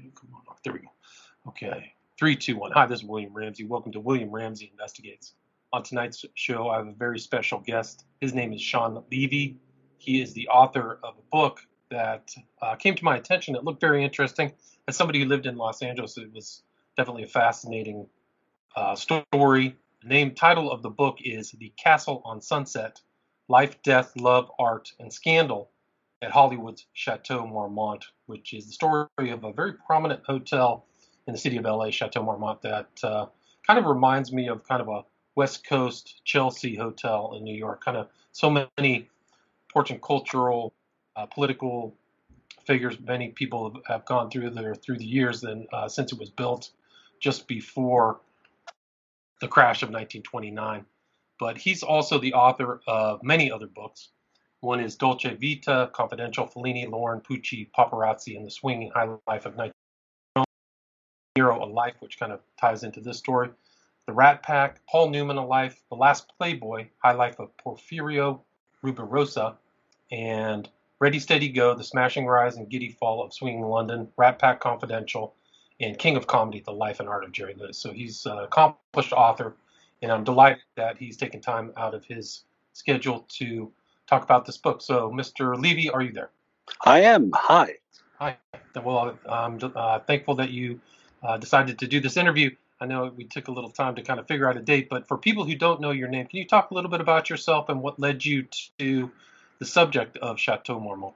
Come on. There we go. Okay. 3, 2, 1. Hi, this is William Ramsey. Welcome to William Ramsey Investigates. On tonight's show, I have a very special guest. His name is Shawn Levy. He is the author of a book that came to my attention. It looked very interesting. As somebody who lived in Los Angeles, it was definitely a fascinating story. The title of the book is The Castle on Sunset: Life, Death, Love, Art, and Scandal at Hollywood's Chateau Marmont, which is the story of a very prominent hotel in the city of LA, Chateau Marmont, that kind of reminds me of kind of a West Coast Chelsea hotel in New York. Kind of so many important cultural, political figures, many people have gone through there through the years, and since it was built just before the crash of 1929. But he's also the author of many other books. One is Dolce Vita, Confidential, Fellini, Lauren, Pucci, Paparazzi, and the Swinging High Life of Nero, A Life, which kind of ties into this story. The Rat Pack, Paul Newman, A Life, The Last Playboy, High Life of Porfirio Rubirosa, and Ready, Steady, Go, The Smashing Rise and Giddy Fall of Swinging London, Rat Pack Confidential, and King of Comedy, The Life and Art of Jerry Lewis. So he's an accomplished author, and I'm delighted that he's taken time out of his schedule to talk about this book. So, Mr. Levy, are you there? I am. Hi. Hi. Well, I'm thankful that you decided to do this interview. I know we took a little time to kind of figure out a date, but for people who don't know your name, can you talk a little bit about yourself and what led you to the subject of Chateau Marmont?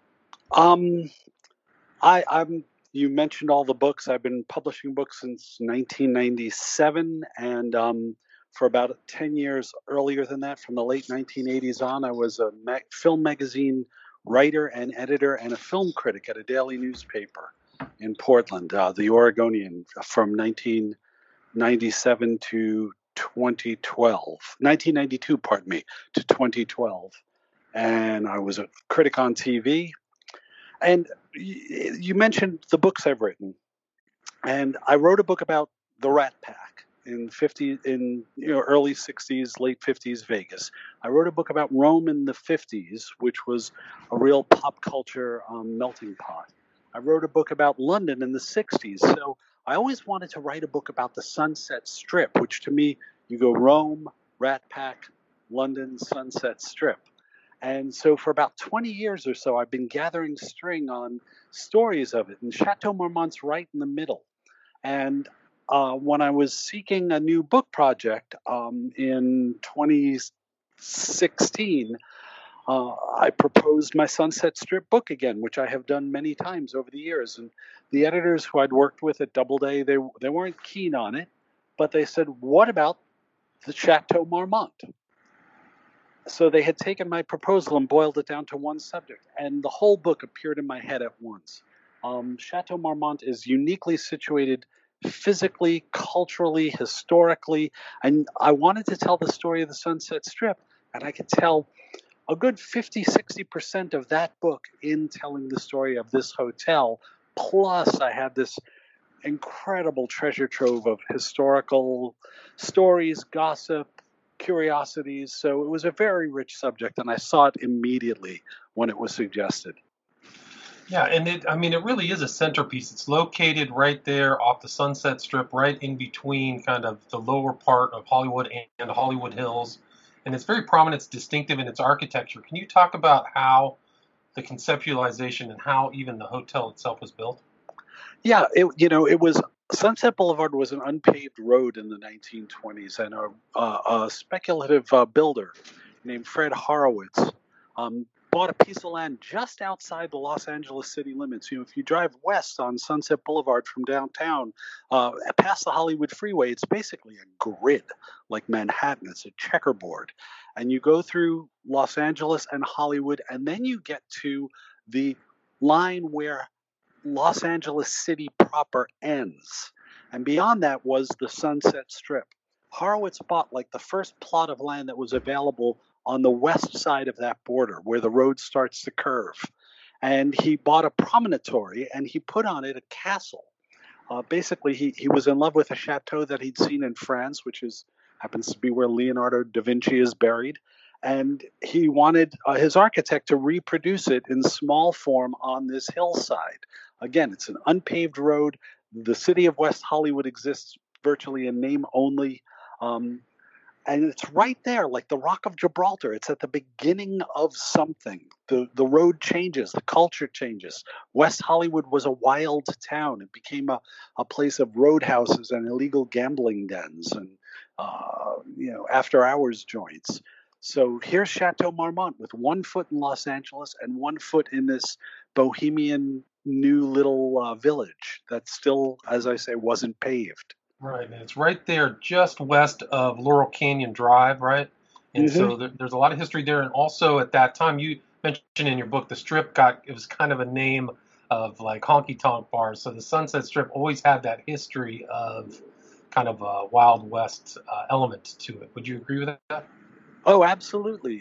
You mentioned all the books. I've been publishing books since 1997, and for about 10 years earlier than that, from the late 1980s on, I was a film magazine writer and editor and a film critic at a daily newspaper in Portland, the Oregonian, from 1997 to 1992, to 2012. And I was a critic on TV. And you mentioned the books I've written. And I wrote a book about the Rat Pack in early 60s, late 50s Vegas. I wrote a book about Rome in the 50s, which was a real pop culture melting pot. I wrote a book about London in the 60s. So I always wanted to write a book about the Sunset Strip, which to me, you go Rome, Rat Pack, London, Sunset Strip. And so for about 20 years or so, I've been gathering string on stories of it. And Chateau Marmont's right in the middle. And when I was seeking a new book project in 2016, I proposed my Sunset Strip book again, which I have done many times over the years. And the editors who I'd worked with at Doubleday, they weren't keen on it, but they said, what about the Chateau Marmont? So they had taken my proposal and boiled it down to one subject, and the whole book appeared in my head at once. Chateau Marmont is uniquely situated physically, culturally, historically, and I wanted to tell the story of the Sunset Strip, and I could tell a good 50-60% of that book in telling the story of this hotel. Plus, I had this incredible treasure trove of historical stories, gossip, curiosities. So it was a very rich subject, and I saw it immediately when it was suggested. Yeah, and it really is a centerpiece. It's located right there off the Sunset Strip, right in between kind of the lower part of Hollywood and Hollywood Hills. And it's very prominent, it's distinctive in its architecture. Can you talk about how the conceptualization and how even the hotel itself was built? Yeah, it was Sunset Boulevard was an unpaved road in the 1920s, and a speculative builder named Fred Horowitz bought a piece of land just outside the Los Angeles city limits. If you drive west on Sunset Boulevard from downtown, past the Hollywood freeway, it's basically a grid like Manhattan. It's a checkerboard. And you go through Los Angeles and Hollywood, and then you get to the line where Los Angeles city proper ends. And beyond that was the Sunset Strip. Horowitz bought like the first plot of land that was available on the west side of that border where the road starts to curve. And he bought a promontory and he put on it a castle. Basically, he was in love with a chateau that he'd seen in France, which happens to be where Leonardo da Vinci is buried. And he wanted his architect to reproduce it in small form on this hillside. Again, it's an unpaved road. The city of West Hollywood exists virtually in name only. And it's right there, like the Rock of Gibraltar. It's at the beginning of something. The road changes, the culture changes. West Hollywood was a wild town. It became a place of roadhouses and illegal gambling dens and after hours joints. So here's Chateau Marmont with 1 foot in Los Angeles and 1 foot in this bohemian new little village that still, as I say, wasn't paved. Right, and it's right there just west of Laurel Canyon Drive, right? And so there's a lot of history there. And also at that time, you mentioned in your book, the Strip it was kind of a name of like honky tonk bars. So the Sunset Strip always had that history of kind of a Wild West element to it. Would you agree with that? Oh, absolutely.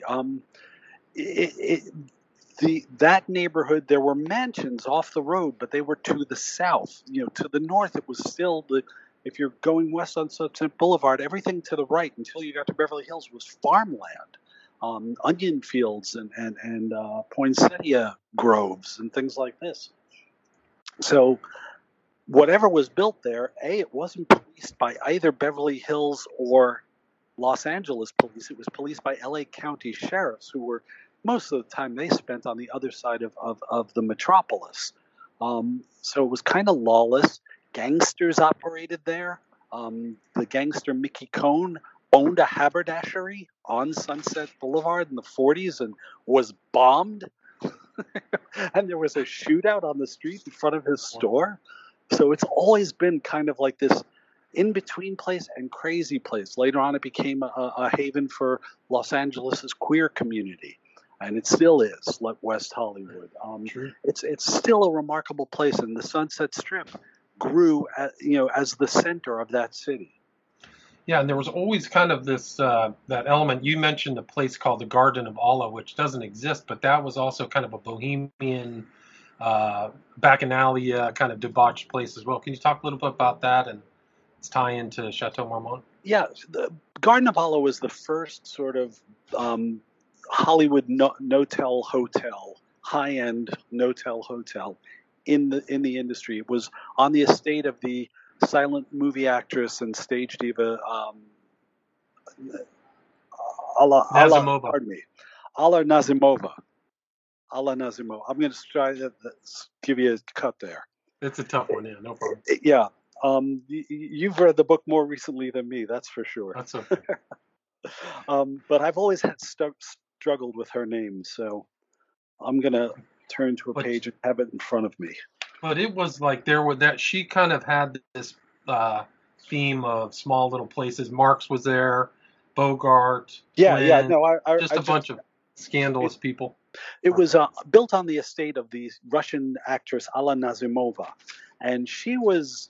That neighborhood, there were mansions off the road, but they were to the south. To the north, it was still if you're going west on Sunset Boulevard, everything to the right until you got to Beverly Hills was farmland, onion fields and poinsettia groves and things like this. So whatever was built there, it wasn't policed by either Beverly Hills or Los Angeles police. It was policed by LA County sheriffs, who were most of the time they spent on the other side of the metropolis. So it was kind of lawless. Gangsters operated there. The gangster Mickey Cohn owned a haberdashery on Sunset Boulevard in the 40s and was bombed. And there was a shootout on the street in front of his store. So it's always been kind of like this in-between place and crazy place. Later on, it became a haven for Los Angeles' queer community. And it still is, like West Hollywood. It's still a remarkable place, and the Sunset Strip grew, as the center of that city. Yeah, and there was always kind of this that element. You mentioned a place called the Garden of Allah, which doesn't exist, but that was also kind of a bohemian, bacchanalian kind of debauched place as well. Can you talk a little bit about that and its tie into Chateau Marmont? Yeah, the Garden of Allah was the first sort of Hollywood no-tell hotel, high-end no-tell hotel in the industry. It was on the estate of the silent movie actress and stage diva Nazimova. Pardon me, Alla Nazimova. I'm going to try to give you a cut there. It's a tough one, yeah, no problem. Yeah, you've read the book more recently than me, that's for sure. That's okay. But I've always had struggled with her name, so I'm going to turn to a page and have it in front of me. But it was like she kind of had this theme of small little places. Marx was there, Bogart. Yeah. No, I just a bunch of scandalous people. It was built on the estate of the Russian actress Alla Nazimova, and she was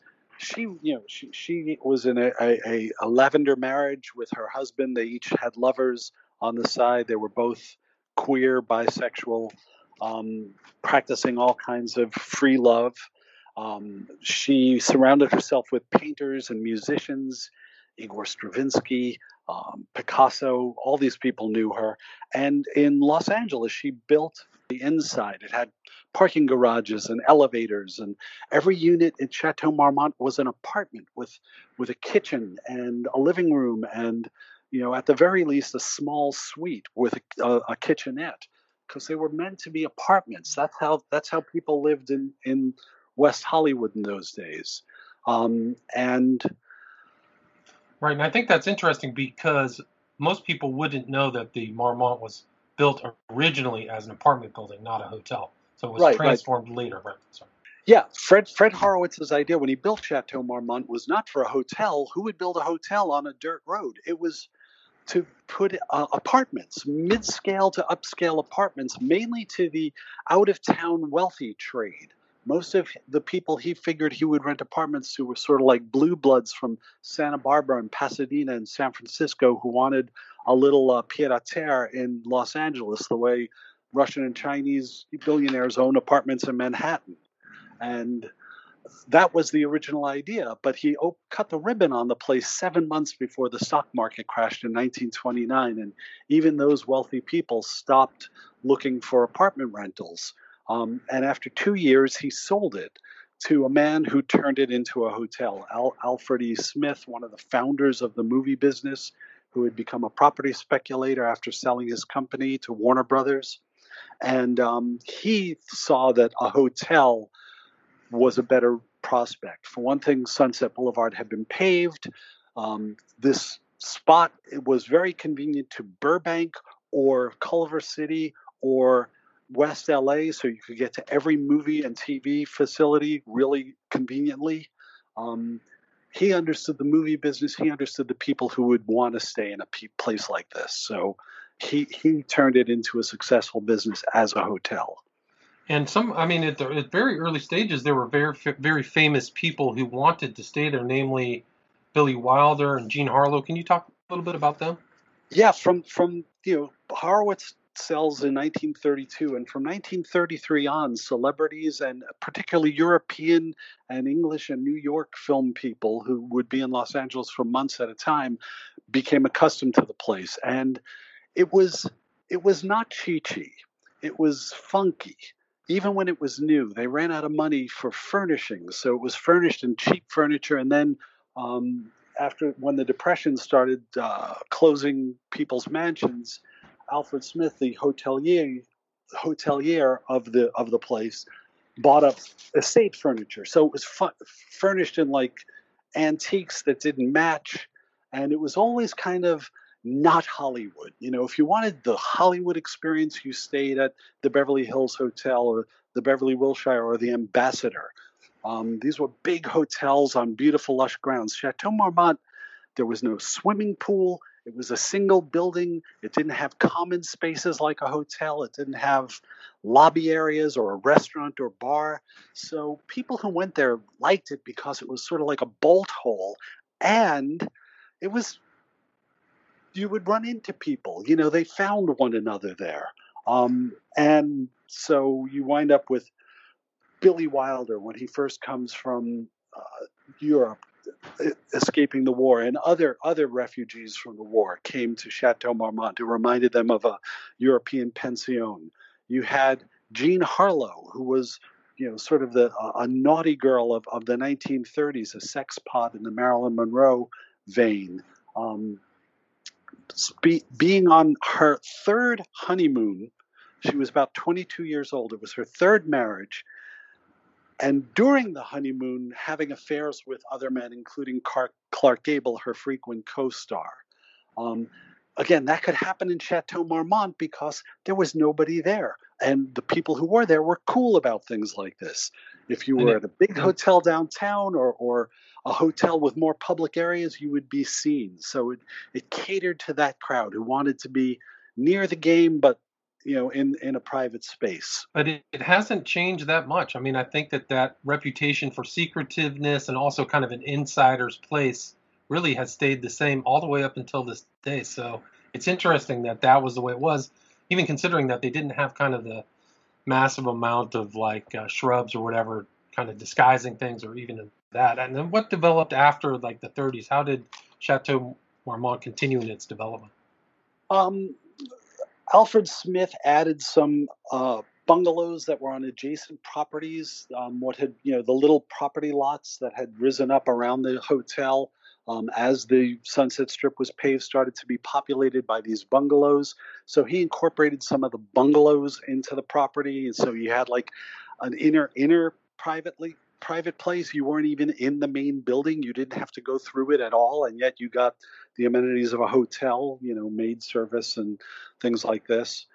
in a lavender marriage with her husband. They each had lovers on the side. They were both queer, bisexual, practicing all kinds of free love. She surrounded herself with painters and musicians, Igor Stravinsky, Picasso. All these people knew her. And in Los Angeles, she built the inside. It had parking garages and elevators, and every unit in Chateau Marmont was an apartment with a kitchen and a living room and, at the very least, a small suite with a kitchenette, because they were meant to be apartments. That's how people lived in West Hollywood in those days. Right, and I think that's interesting because most people wouldn't know that the Marmont was built originally as an apartment building, not a hotel. So it was transformed later, right? Sorry. Yeah, Fred Horowitz's idea when he built Chateau Marmont was not for a hotel. Who would build a hotel on a dirt road? It was to put apartments, mid-scale to upscale apartments, mainly to the out-of-town wealthy trade. Most of the people he figured he would rent apartments to were sort of like blue bloods from Santa Barbara and Pasadena and San Francisco who wanted a little pied-à-terre in Los Angeles, the way Russian and Chinese billionaires own apartments in Manhattan. And that was the original idea, but he cut the ribbon on the place 7 months before the stock market crashed in 1929, and even those wealthy people stopped looking for apartment rentals. And after 2 years, he sold it to a man who turned it into a hotel. Alfred E. Smith, one of the founders of the movie business, who had become a property speculator after selling his company to Warner Brothers. And he saw that a hotel was a better prospect. For one thing, Sunset Boulevard had been paved. This spot, it was very convenient to Burbank or Culver City or West LA, so you could get to every movie and TV facility really conveniently. He understood the movie business. He understood the people who would want to stay in a place like this. So he turned it into a successful business as a hotel. And at very early stages, there were very famous people who wanted to stay there, namely Billy Wilder and Jean Harlow. Can you talk a little bit about them? Yeah, from Horowitz sells in 1932, and from 1933 on, celebrities and particularly European and English and New York film people who would be in Los Angeles for months at a time became accustomed to the place. And it was not cheechy. It was funky. Even when it was new, they ran out of money for furnishings, so it was furnished in cheap furniture. And then when the Depression started closing people's mansions, Alfred Smith, the hotelier of the place, bought up estate furniture. So it was furnished in like antiques that didn't match, and it was always kind of not Hollywood. If you wanted the Hollywood experience, you stayed at the Beverly Hills Hotel or the Beverly Wilshire or the Ambassador. These were big hotels on beautiful, lush grounds. Chateau Marmont, there was no swimming pool. It was a single building. It didn't have common spaces like a hotel. It didn't have lobby areas or a restaurant or bar. So people who went there liked it because it was sort of like a bolt hole. And it was, you would run into people. They found one another there. And so you wind up with Billy Wilder when he first comes from Europe, escaping the war, and other refugees from the war came to Chateau Marmont. It reminded them of a European pension. You had Jean Harlow, who was, sort of a naughty girl of the 1930s, a sex pot in the Marilyn Monroe vein. Being on her third honeymoon, she was about 22 years old. It was her third marriage. And during the honeymoon, having affairs with other men, including Clark Gable, her frequent co-star. Again, that could happen in Chateau Marmont because there was nobody there. And the people who were there were cool about things like this. If you were at a big hotel downtown or a hotel with more public areas, you would be seen. So it catered to that crowd who wanted to be near the game, but in a private space. But it hasn't changed that much. I think that reputation for secretiveness and also kind of an insider's place really has stayed the same all the way up until this day. So it's interesting that was the way it was, even considering that they didn't have kind of the massive amount of like shrubs or whatever kind of disguising things or even that. And then what developed after like the 30s? How did Chateau Marmont continue in its development? Alfred Smith added some bungalows that were on adjacent properties. The little property lots that had risen up around the hotel as the Sunset Strip was paved started to be populated by these bungalows. So he incorporated some of the bungalows into the property. And so you had like an inner private place. You weren't even in the main building. You didn't have to go through it at all. And yet you got the amenities of a hotel, maid service and things like this.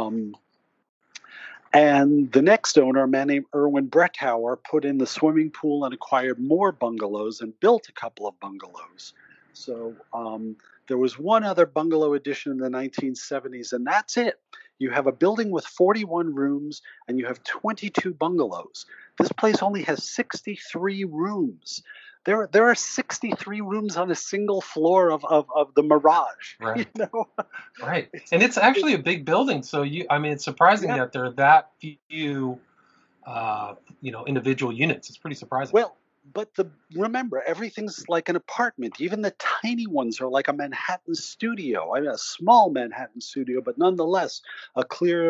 And the next owner, a man named Irwin Brettauer, put in the swimming pool and acquired more bungalows and built a couple of bungalows. So there was one other bungalow addition in the 1970s, and that's it. You have a building with 41 rooms, and you have 22 bungalows. This place only has 63 rooms. There are 63 rooms on a single floor of the Mirage. Right. Right. And it's actually a big building. So it's surprising that there are that few, individual units. It's pretty surprising. Well, but remember, everything's like an apartment. Even the tiny ones are like a Manhattan studio. A small Manhattan studio, but nonetheless a clear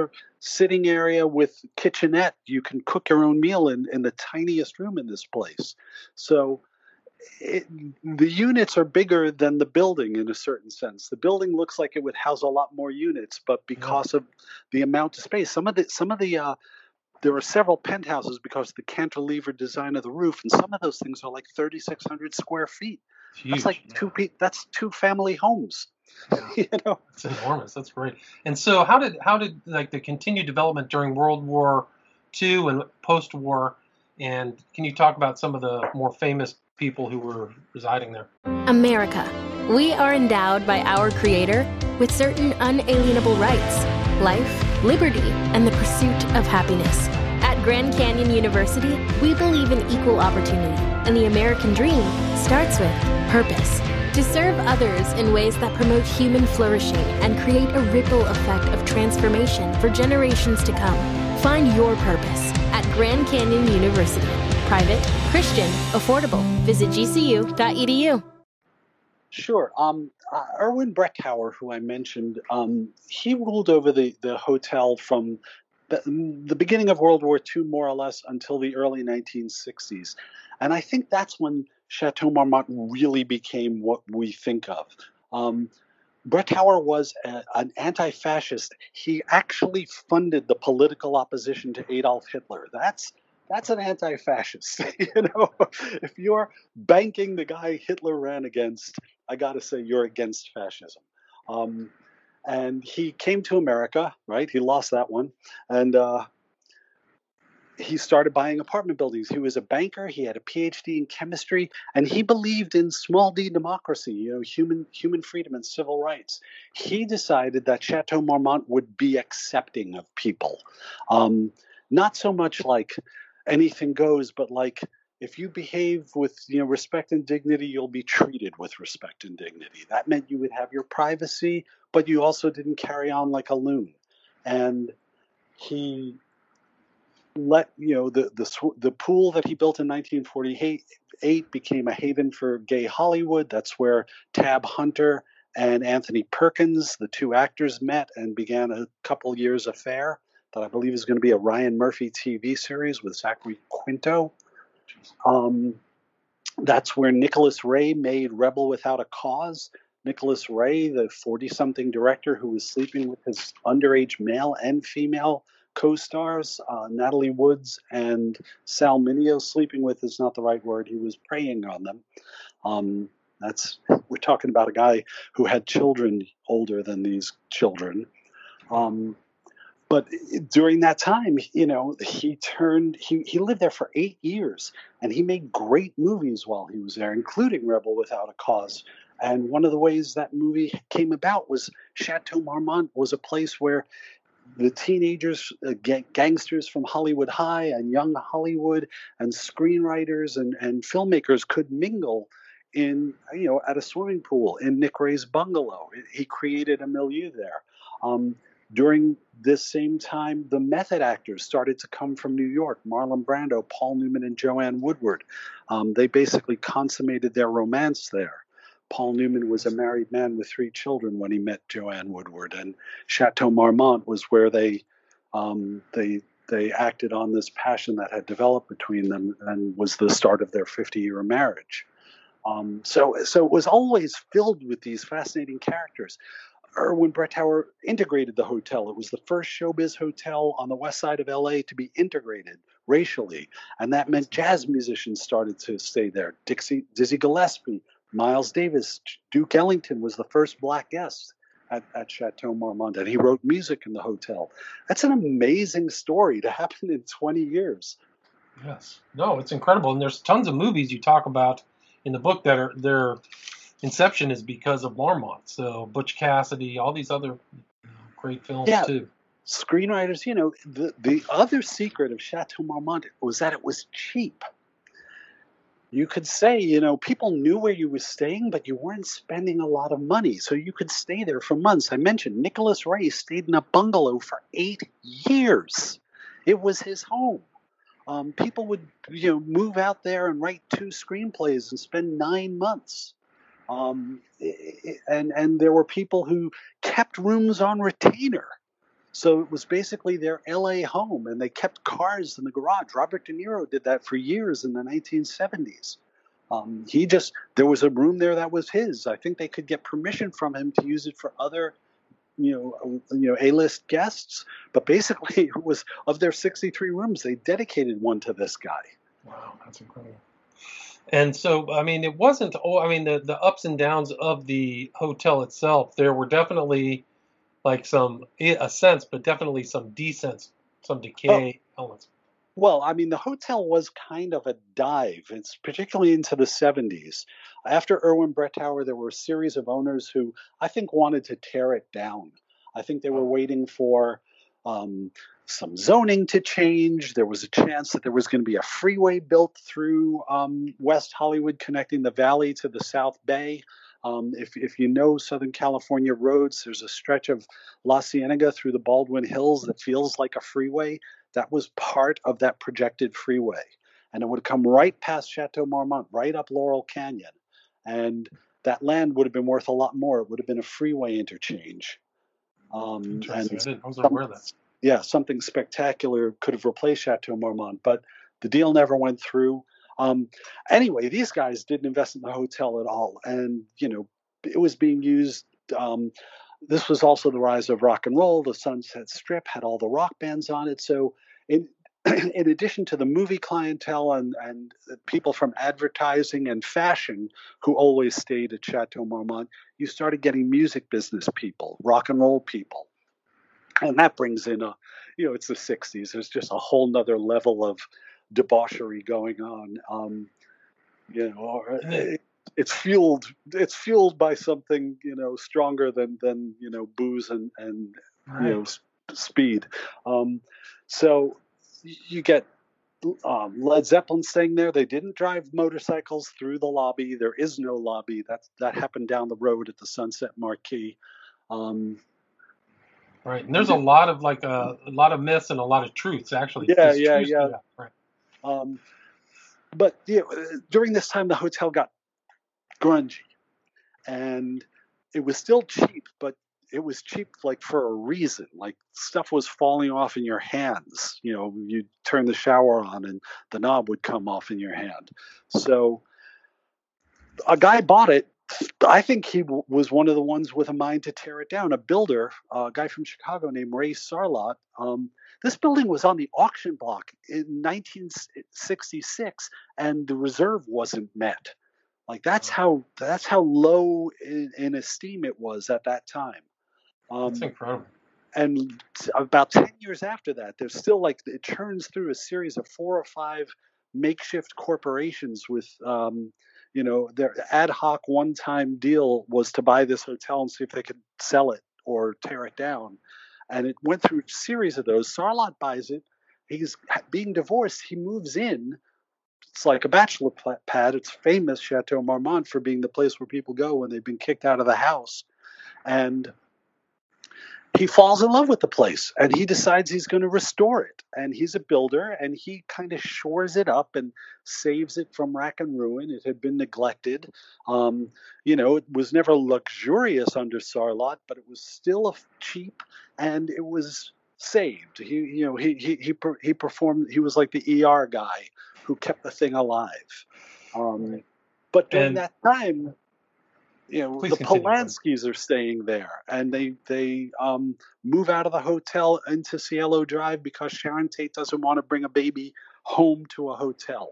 sitting area with kitchenette. You can cook your own meal in the tiniest room in this place. So it, the units are bigger than the building in a certain sense. The building looks like it would house a lot more units, but Yeah. because of the amount of space, there are several penthouses because of the cantilever design of the roof, and some of those things are like 3,600 square feet. It's huge. That's like that's two family homes. Yeah. You know, It's enormous. That's great. And so, how did like the continued development during World War II and post-war? And can you talk about some of the more famous people who were residing there? America. We are endowed by our Creator with certain unalienable rights: life, liberty, and the pursuit of happiness. At Grand Canyon University, we believe in equal opportunity, and the American dream starts with purpose. To serve others in ways that promote human flourishing and create a ripple effect of transformation for generations to come. Find your purpose at Grand Canyon University. Private, Christian, affordable. Visit gcu.edu. Sure. Erwin Brettauer, who I mentioned, he ruled over the hotel from the beginning of World War II, more or less, until the early 1960s. And I think that's when Chateau Marmont really became what we think of. Brettauer was an anti-fascist. He actually funded the political opposition to Adolf Hitler. That's an anti-fascist. If you're banking the guy Hitler ran against, I got to say you're against fascism. And he came to America, right? He lost that one. And he started buying apartment buildings. He was a banker. He had a PhD in chemistry, and he believed in small d democracy, human freedom and civil rights. He decided that Chateau Marmont would be accepting of people. Not so much like anything goes, but like if you behave with respect and dignity, you'll be treated with respect and dignity. That meant you would have your privacy, but you also didn't carry on like a loon. And he let the pool that he built in 1948 became a haven for gay Hollywood. That's where Tab Hunter and Anthony Perkins, the two actors, met and began a couple years affair that I believe is going to be a Ryan Murphy TV series with Zachary Quinto. That's where Nicholas Ray made Rebel Without a Cause. Nicholas Ray, the 40-something director who was sleeping with his underage male and female co-stars, Natalie Woods and Sal Mineo. Sleeping with is not the right word. He was preying on them. We're talking about a guy who had children older than these children. But during that time, he lived there for 8 years, and he made great movies while he was there, including Rebel Without a Cause. And one of the ways that movie came about was Chateau Marmont was a place where the teenagers, gangsters from Hollywood High and young Hollywood and screenwriters and filmmakers could mingle at a swimming pool in Nick Ray's bungalow. He created a milieu there. During this same time, the method actors started to come from New York. Marlon Brando, Paul Newman, and Joanne Woodward. They basically consummated their romance there. Paul Newman was a married man with 3 children when he met Joanne Woodward, and Chateau Marmont was where they acted on this passion that had developed between them and was the start of their 50-year marriage. So it was always filled with these fascinating characters. Erwin Brettauer integrated the hotel. It was the first showbiz hotel on the west side of LA to be integrated racially, and that meant jazz musicians started to stay there. Dizzy Gillespie, Miles Davis, Duke Ellington was the first black guest at Chateau Marmont, and he wrote music in the hotel. That's an amazing story to happen in 20 years. Yes. No, it's incredible. And there's tons of movies you talk about in the book that are their inception is because of Marmont. So Butch Cassidy, all these other great films too. Screenwriters, the other secret of Chateau Marmont was that it was cheap. You could say, people knew where you were staying, but you weren't spending a lot of money. So you could stay there for months. I mentioned Nicholas Ray stayed in a bungalow for 8 years. It was his home. People would, move out there and write 2 screenplays and spend 9 months. And there were people who kept rooms on retainer. So it was basically their LA home, and they kept cars in the garage. Robert De Niro did that for years in the 1970s. There was a room there that was his. I think they could get permission from him to use it for other, A-list guests. But basically, it was of their 63 rooms, they dedicated one to this guy. Wow, that's incredible. And so, I mean, it wasn't. The ups and downs of the hotel itself. There were definitely like some ascents, but definitely some descents, some decay elements. Well, I mean, the hotel was kind of a dive. It's particularly into the 70s. After Irwin Brettauer, there were a series of owners who I think wanted to tear it down. I think they were waiting for some zoning to change. There was a chance that there was going to be a freeway built through West Hollywood connecting the valley to the South Bay. If you know Southern California roads, there's a stretch of La Cienega through the Baldwin Hills that feels like a freeway. That was part of that projected freeway. And it would come right past Chateau Marmont, right up Laurel Canyon. And that land would have been worth a lot more. It would have been a freeway interchange. Interesting. I wasn't aware of that. Yeah, something spectacular could have replaced Chateau Marmont, but the deal never went through. Anyway, these guys didn't invest in the hotel at all. And, it was being used. This was also the rise of rock and roll. The Sunset Strip had all the rock bands on it. So in addition to the movie clientele and people from advertising and fashion who always stayed at Chateau Marmont, you started getting music business people, rock and roll people. And that brings in it's the 60s. There's just a whole nother level of debauchery going on. It's fueled by something, stronger than booze and right. Speed. So you get Led Zeppelin staying there. They didn't drive motorcycles through the lobby. There is no lobby. That happened down the road at the Sunset Marquee. Right, and there's a lot of myths and a lot of truths actually. Yeah. Right. But during this time, the hotel got grungy, and it was still cheap, but it was cheap like for a reason. Like stuff was falling off in your hands. You'd turn the shower on and the knob would come off in your hand. So a guy bought it. I think he was one of the ones with a mind to tear it down. A builder, a guy from Chicago named Ray Sarlot. This building was on the auction block in 1966, and the reserve wasn't met. Like that's how low in esteem it was at that time. That's incredible. And about 10 years after that, there's still it churns through a series of 4 or 5 makeshift corporations with their ad hoc one-time deal was to buy this hotel and see if they could sell it or tear it down. And it went through a series of those. Sarlot buys it. He's being divorced. He moves in. It's like a bachelor pad. It's famous, Chateau Marmont, for being the place where people go when they've been kicked out of the house. And he falls in love with the place, and he decides he's going to restore it. And he's a builder, and he kind of shores it up and saves it from rack and ruin. It had been neglected. It was never luxurious under Sarlot, but it was still cheap, and it was saved. He performed. He was like the ER guy who kept the thing alive. But during that time, the Polanskis are staying there, and they move out of the hotel into Cielo Drive because Sharon Tate doesn't want to bring a baby home to a hotel.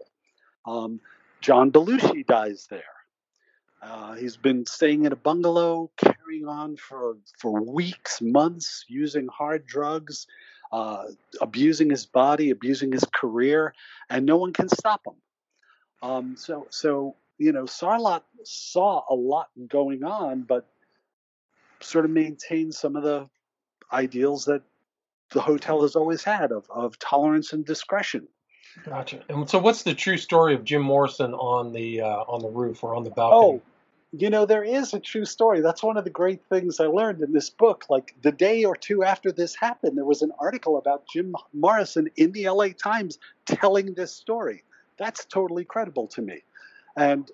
John Belushi dies there. He's been staying in a bungalow, carrying on for weeks, months, using hard drugs, abusing his body, abusing his career, and no one can stop him. So Sarlot saw a lot going on, but sort of maintained some of the ideals that the hotel has always had of tolerance and discretion. Gotcha. And so what's the true story of Jim Morrison on the roof or on the balcony? There is a true story. That's one of the great things I learned in this book. Like the day or two after this happened, there was an article about Jim Morrison in the LA Times telling this story. That's totally credible to me. And,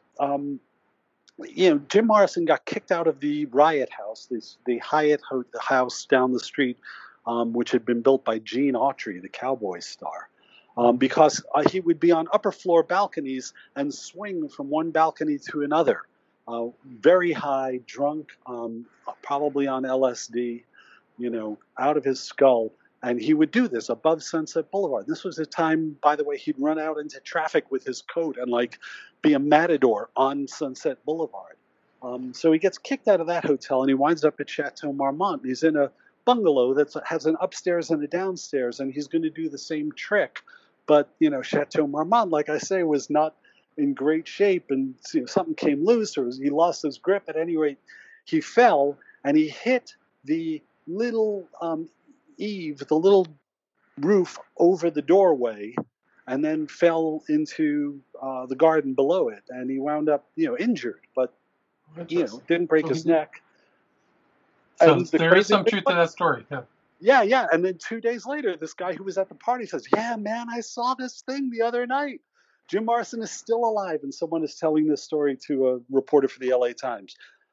Jim Morrison got kicked out of the Riot House, the Hyatt house down the street which had been built by Gene Autry, the cowboy star. Because he would be on upper floor balconies and swing from one balcony to another, very high, drunk, probably on LSD, out of his skull. And he would do this above Sunset Boulevard. This was a time, by the way, he'd run out into traffic with his coat and be a matador on Sunset Boulevard. So he gets kicked out of that hotel and he winds up at Chateau Marmont. He's in a bungalow that has an upstairs and a downstairs, and he's going to do the same trick. But, Chateau Marmont, like I say, was not in great shape, and something came loose, or he lost his grip. At any rate, he fell, and he hit the little eave, the little roof over the doorway, and then fell into the garden below it. And he wound up, injured, but, didn't break his neck. So there is some truth to that story, yeah. Yeah. And then 2 days later, this guy who was at the party says, yeah, man, I saw this thing the other night. Jim Morrison is still alive. And someone is telling this story to a reporter for the LA Times.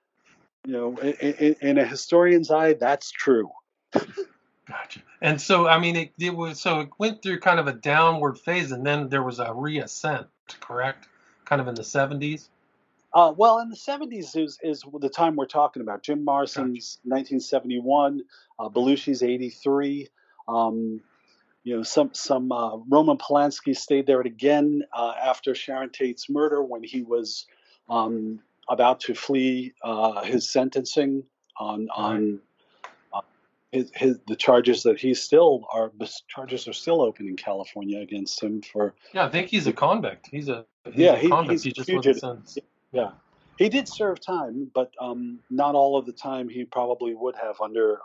In a historian's eye, that's true. Gotcha. And so, it went through kind of a downward phase, and then there was a reascent, correct? Kind of in the 70s? Well, in the 70s is the time we're talking about. Jim Morrison's 1971, Belushi's 83. Roman Polanski stayed there again after Sharon Tate's murder when he was about to flee his sentencing on the charges that the charges are still open in California against him for. Yeah, I think he's a convict. He's a convict. He just wasn't sentenced. Yeah, he did serve time, but not all of the time he probably would have under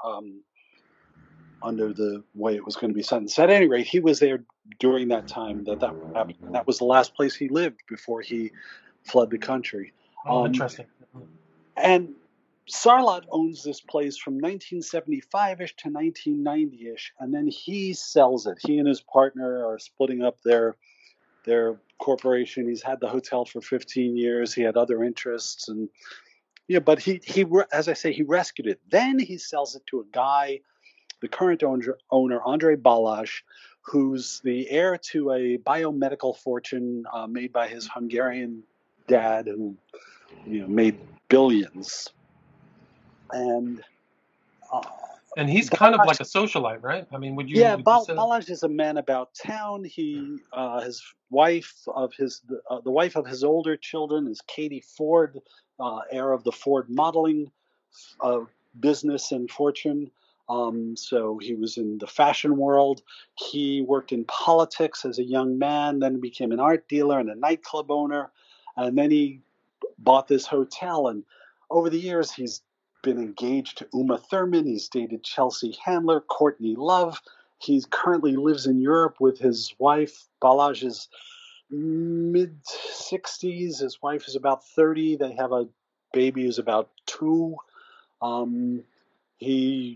the way it was going to be sentenced. At any rate, he was there during that time that happened. That was the last place he lived before he fled the country. Interesting. And Sarlat owns this place from 1975-ish to 1990-ish, and then he sells it. He and his partner are splitting up their corporation. He's had the hotel for 15 years. He had other interests, but he as I say, he rescued it. Then he sells it to a guy, the current owner, Andrei Balázs, who's the heir to a biomedical fortune made by his Hungarian dad, who made billions. And he's kind of like a socialite, right? I mean, would you? Yeah, would Balázs is a man about town. His wife of the wife of his older children is Katie Ford, heir of the Ford modeling business and fortune. So he was in the fashion world. He worked in politics as a young man, then became an art dealer and a nightclub owner, and then he bought this hotel. And over the years, he's been engaged to Uma Thurman. He's dated Chelsea Handler, Courtney Love. He currently lives in Europe with his wife. Balázs is mid-60s. His wife is about 30. They have a baby who's about 2. He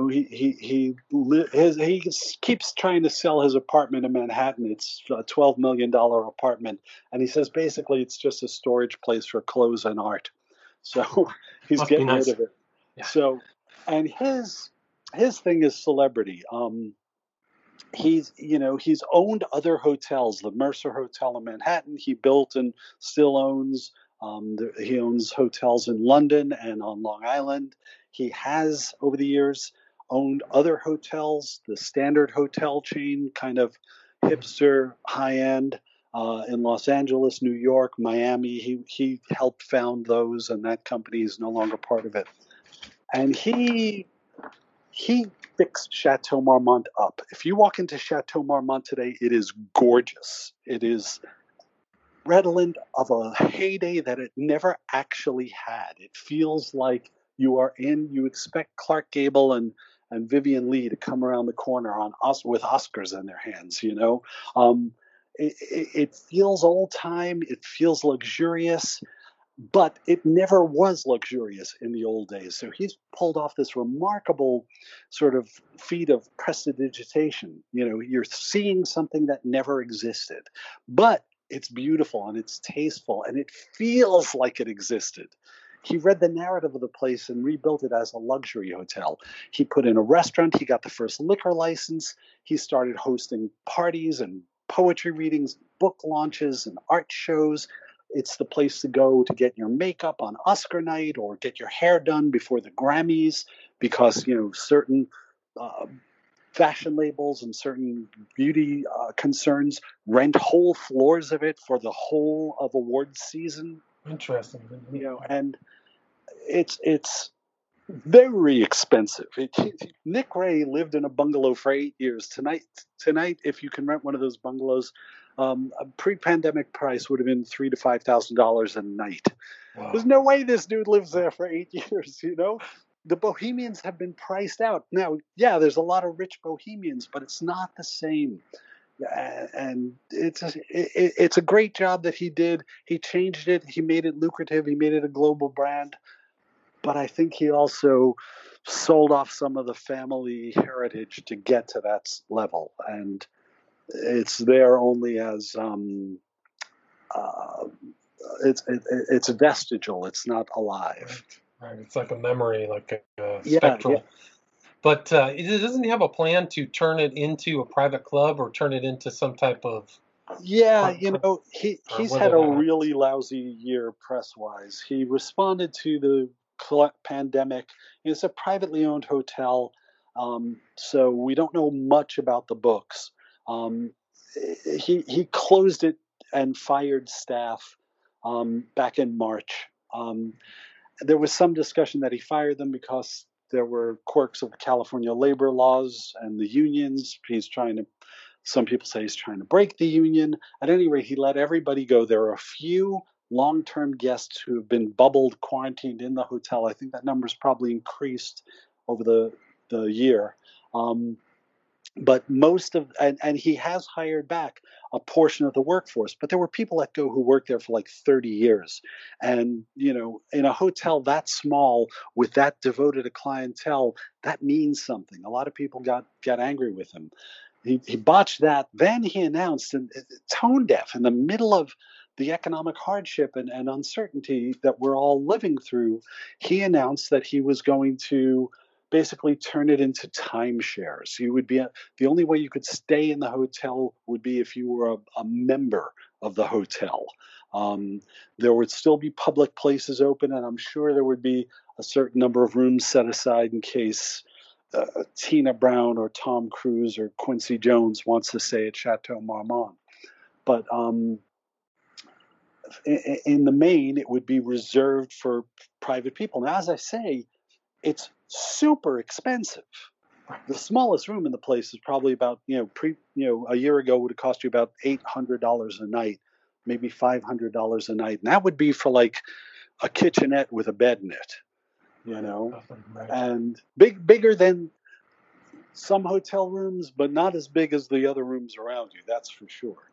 keeps trying to sell his apartment in Manhattan. It's a $12 million apartment. And he says basically it's just a storage place for clothes and art. So he's getting rid of it. Yeah. So, and his thing is celebrity. He's owned other hotels. The Mercer Hotel in Manhattan he built and still owns. He owns hotels in London and on Long Island. He has, over the years, owned other hotels, the Standard Hotel chain, kind of hipster, high-end, in Los Angeles, New York, Miami. He helped found those, and that company is no longer part of it. And he fixed Chateau Marmont up. If you walk into Chateau Marmont today, it is gorgeous. It is redolent of a heyday that it never actually had. It feels like you expect Clark Gable and Vivian Leigh to come around the corner with Oscars in their hands, It feels old time. It feels luxurious, but it never was luxurious in the old days. So he's pulled off this remarkable sort of feat of prestidigitation. You're seeing something that never existed, but it's beautiful and it's tasteful and it feels like it existed. he read the narrative of the place and rebuilt it as a luxury hotel. He put in a restaurant. He got the first liquor license. He started hosting parties and poetry readings, book launches, and art shows. It's the place to go to get your makeup on Oscar night or get your hair done before the Grammys, because certain fashion labels and certain beauty concerns rent whole floors of it for the whole of awards season. Interesting. And it's very expensive. Nick Ray lived in a bungalow for 8 years. Tonight, if you can rent one of those bungalows, a pre-pandemic price would have been $3,000 to $5,000 a night. Wow. There's no way this dude lives there for 8 years. The Bohemians have been priced out. Now, yeah, there's a lot of rich Bohemians, but it's not the same. And it's a great job that he did. He changed it. He made it lucrative. He made it a global brand. But I think he also sold off some of the family heritage to get to that level. And it's there only as it's vestigial. It's not alive. Right. It's like a memory, like a spectral. Yeah. But doesn't he have a plan to turn it into a private club or turn it into some type of? Yeah, he's had a really lousy year press-wise. He responded to the pandemic. It's a privately owned hotel, so we don't know much about the books. He closed it and fired staff back in March. There was some discussion that he fired them because there were quirks of the California labor laws and the unions. Some people say he's trying to break the union. At any rate, he let everybody go. There are a few long-term guests who have been bubbled, quarantined in the hotel. I think that number's probably increased over the year. But most of, and he has hired back a portion of the workforce, but there were people let go who worked there for like 30 years. And, in a hotel that small with that devoted a clientele, that means something. A lot of people got angry with him. He botched that. Then he announced, and tone deaf, in the middle of the economic hardship and uncertainty that we're all living through, he announced that he was going to basically turn it into timeshares. You would be the only way you could stay in the hotel would be if you were a member of the hotel. There would still be public places open, and I'm sure there would be a certain number of rooms set aside in case Tina Brown or Tom Cruise or Quincy Jones wants to stay at Chateau Marmont. But in the main, it would be reserved for private people. Now, as I say, it's super expensive. The smallest room in the place is probably about, a year ago would have cost you about $800 a night, maybe $500 a night. And that would be for like a kitchenette with a bed in it, right. And bigger than some hotel rooms, but not as big as the other rooms around you. That's for sure.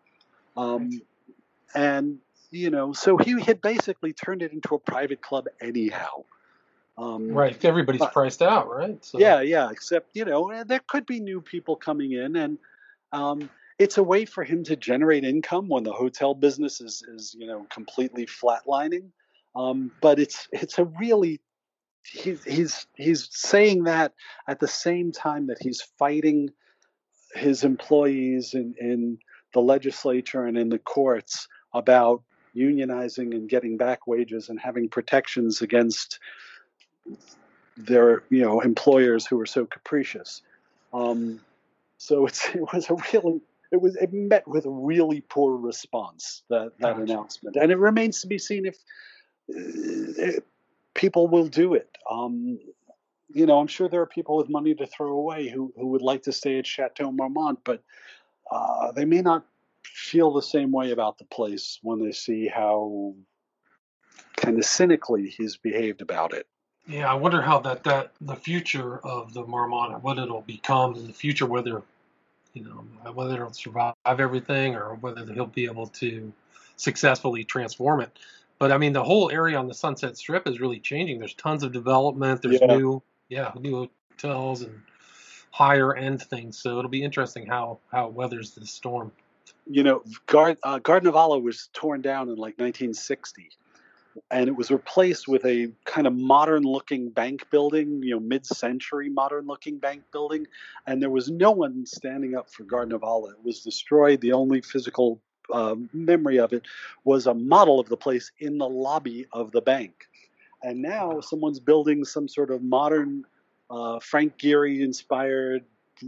And, so he had basically turned it into a private club anyhow. Right. Everybody's priced out, right? So. Yeah. Except, there could be new people coming in, and it's a way for him to generate income when the hotel business is completely flatlining. But it's a really, he's saying that at the same time that he's fighting his employees in the legislature and in the courts about unionizing and getting back wages and having protections against their employers who are so capricious. So it met with a really poor response, that announcement, and it remains to be seen if people will do it. I'm sure there are people with money to throw away who would like to stay at Chateau Marmont, but they may not feel the same way about the place when they see how kind of cynically he's behaved about it. Yeah, I wonder how that the future of the Marmont, what it'll become in the future, whether it'll survive everything or whether he'll be able to successfully transform it. But I mean, the whole area on the Sunset Strip is really changing. There's tons of development. There's new hotels and higher end things. So it'll be interesting how it weathers the storm. Garden of Allah was torn down in like 1960. and it was replaced with a kind of modern-looking bank building, mid-century modern-looking bank building, and there was no one standing up for Garden of Allah. It was destroyed. The only physical memory of it was a model of the place in the lobby of the bank. And now someone's building some sort of modern Frank Gehry-inspired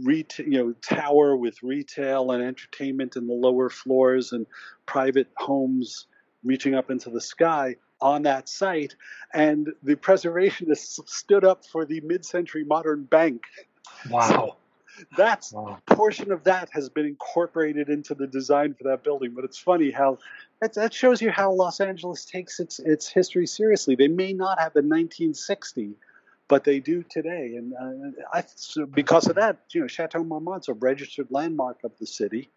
tower with retail and entertainment in the lower floors and private homes reaching up into the sky on that site. And the preservationists stood up for the mid-century modern bank. Wow. So portion of that has been incorporated into the design for that building. But it's funny how that shows you how Los Angeles takes its history seriously. They may not have in 1960, but they do today. And so because of that, Chateau Marmont's a registered landmark of the city.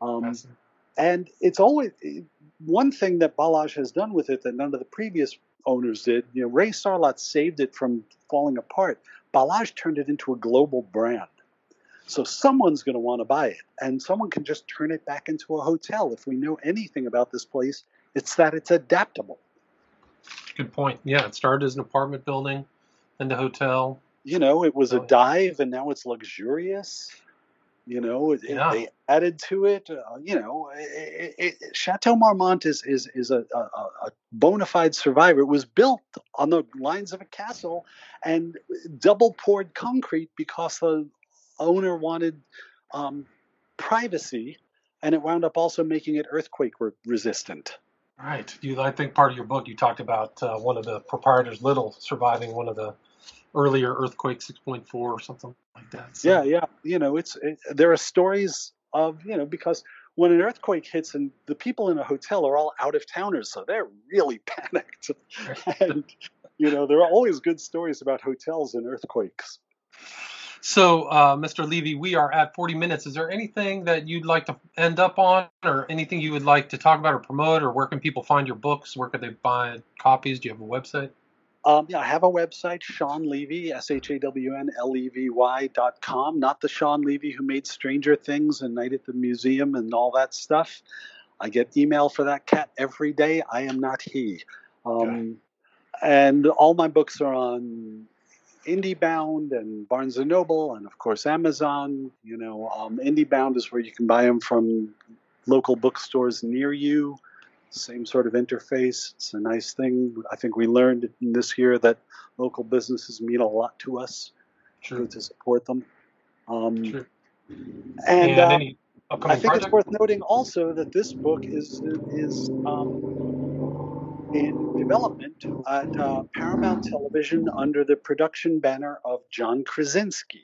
And it's always one thing that Balazs has done with it that none of the previous owners did. Ray Sarlot saved it from falling apart. Balazs turned it into a global brand. So someone's going to want to buy it, and someone can just turn it back into a hotel. If we know anything about this place, it's that it's adaptable. Good point. Yeah, it started as an apartment building, then the hotel. It was a dive, and now it's luxurious. They added to it. Chateau Marmont is a bona fide survivor. It was built on the lines of a castle and double poured concrete because the owner wanted privacy, and it wound up also making it earthquake resistant. Right. I think part of your book you talked about one of the proprietors, Little, surviving one of the earlier earthquake 6.4 or something like that. So. Yeah. There are stories of, because when an earthquake hits and the people in a hotel are all out of towners, so they're really panicked. And, there are always good stories about hotels and earthquakes. So, Mr. Levy, we are at 40 minutes. Is there anything that you'd like to end up on, or anything you would like to talk about or promote, or where can people find your books? Where can they buy copies? Do you have a website? I have a website, Shawn Levy, ShawnLevy.com. Not the Shawn Levy who made Stranger Things and Night at the Museum and all that stuff. I get email for that cat every day. I am not he. And all my books are on IndieBound and Barnes & Noble and, of course, Amazon. IndieBound is where you can buy them from local bookstores near you. Same sort of interface. It's a nice thing. I think we learned this year that local businesses mean a lot to us. Sure. Good to support them. Sure. And any I think project? it's worth noting also that this book is in development at Paramount Television under the production banner of John Krasinski.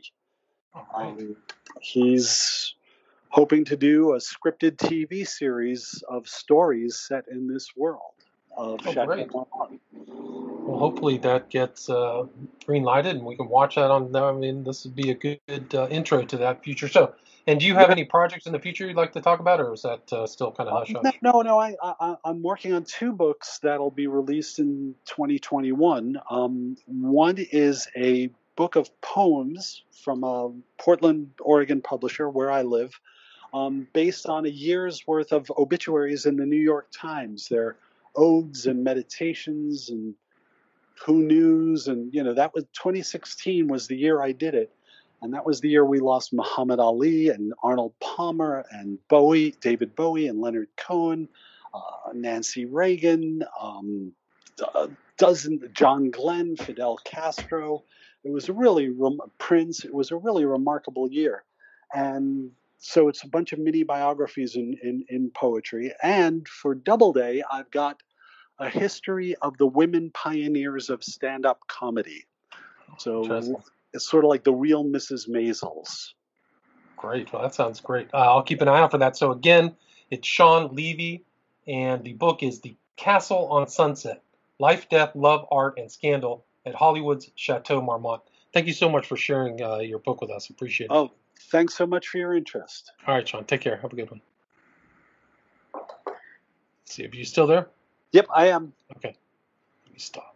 He's hoping to do a scripted TV series of stories set in this world of Chateau Marmont. Well, hopefully that gets green lighted and we can watch that on. I mean, this would be a good intro to that future show. And do you have any projects in the future you'd like to talk about, or is that still kind of hush hush? No. I'm working on two books that'll be released in 2021. One is a book of poems from a Portland, Oregon publisher where I live, based on a year's worth of obituaries in the New York Times. They're odes and meditations and who knews, and that was 2016 was the year I did it, and that was the year we lost Muhammad Ali and Arnold Palmer and David Bowie and Leonard Cohen, Nancy Reagan, John Glenn, Fidel Castro. It was really Prince. It was a really remarkable year, and so it's a bunch of mini biographies in poetry. And for Doubleday, I've got a history of the women pioneers of stand-up comedy. So it's sort of like the real Mrs. Maisels. Great. Well, that sounds great. I'll keep an eye out for that. So again, it's Shawn Levy, and the book is The Castle on Sunset: Life, Death, Love, Art, and Scandal at Hollywood's Chateau Marmont. Thank you so much for sharing your book with us. Appreciate it. Oh, thanks so much for your interest. All right, Shawn. Take care. Have a good one. Let's see if you're still there. Yep, I am. Okay. Let me stop.